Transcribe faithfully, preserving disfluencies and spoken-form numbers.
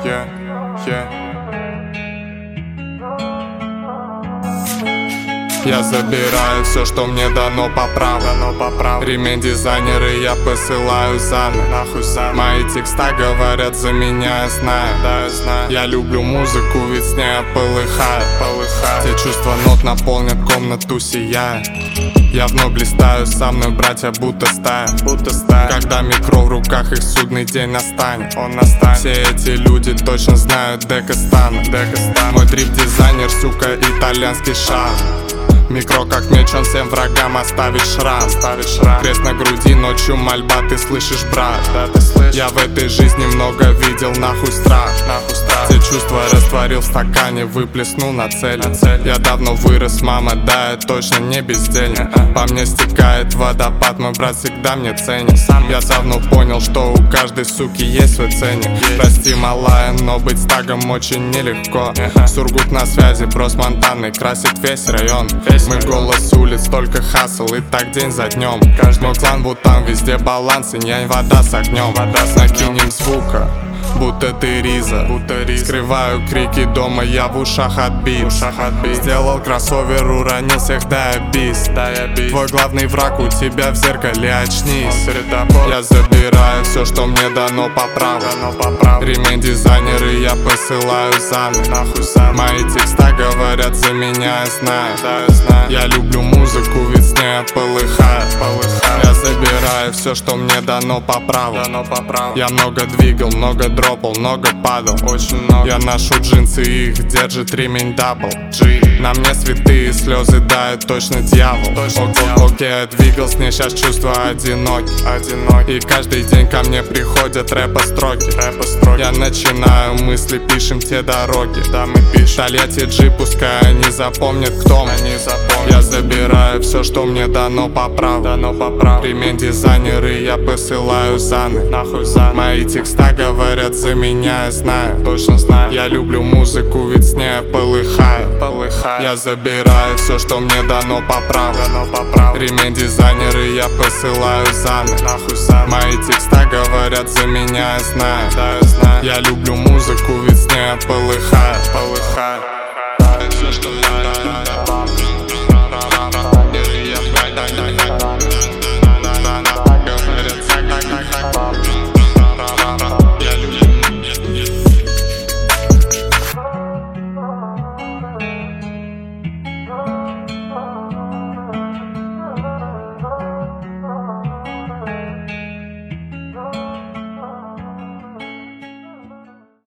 yeah, yeah. Я забираю все, что мне дано по праву, дано по праву. Ремень дизайнеры я посылаю заны, нахуй сам. Мои текста говорят за меня, я знаю, да, я знаю. Я люблю музыку, ведь с ней я полыхаю, полыхаю. Те чувства нот наполнят комнату, сияя. Я вновь блистаю, со мной братья будто стая, будто стая. Когда микро в руках, их судный день настанет, он настанет. Все эти люди точно знают, дека стану, дека стану. Мой дрип-дизайнер, сука, итальянский шар. Микро как меч, он всем врагам оставит шрам, оставит шрам. Крест на груди, ночью мольба, ты слышишь, брат, да, ты слышишь? Я в этой жизни много видел, нахуй страх, нахуй страх. Все чувства растворил в стакане, выплеснул на цель, на цель. Я давно вырос, мама, да, я точно не бездельник. По мне стекает водопад, мой брат всегда мне ценит. Я давно понял, что у каждой суки есть свой ценник. Прости, малая, но быть стагом очень нелегко. Сургут на связи, брос Монтаны красит весь район. Мы голос улиц, только хасл, и так день за днем. Мой клан вот там, везде баланс, и не вода с огнем. Накинем звука, будто ты риза, будто риза. Скрываю крики дома, я в ушах отбит, Сделал кроссовер, уронил всех, да я бис, да я бис. Твой главный враг у тебя в зеркале, очнись. Я забираю все, что мне дано по праву, дано по праву. Ремень дизайнеры я посылаю заны, нахуй сам. Мои текста говорят за меня, я знаю, да, я знаю. Я люблю музыку, ведь с ней я полыхаю, полыхаю. Я забираю все, что мне дано по праву, дано по праву. Я много двигал, много дропал, много падал, очень много. Я ношу джинсы, и их держит ремень дабл G. На мне святые слезы, да, я точно дьявол, точно Ок, дьявол. Окей, я двигал с ней, сейчас чувства одиноки, одиноки. И каждый день ко мне приходят рэпа-строки, рэпа-строки. Я начинаю мысли, пишем те дороги, да, мы пишем. Тольятти G, пускай они запомнят, кто мы, они запомнят. Я забираю все, что мне дано по праву, дано по праву. Ремень дизайнеры я посылаю заны, нахуй заны. Мои текста говорят за меня, я знаю, точно знаю. Я люблю музыку, ведь с ней я полыхаю, полыхаю. Я забираю все, что мне дано по праву, дано по праву. Ремень дизайнеры я посылаю заны, нахуй заны. Мои текста говорят за меня, я знаю, да, я знаю. Я люблю музыку, ведь с ней я полыхаю, полыхаю. Все, что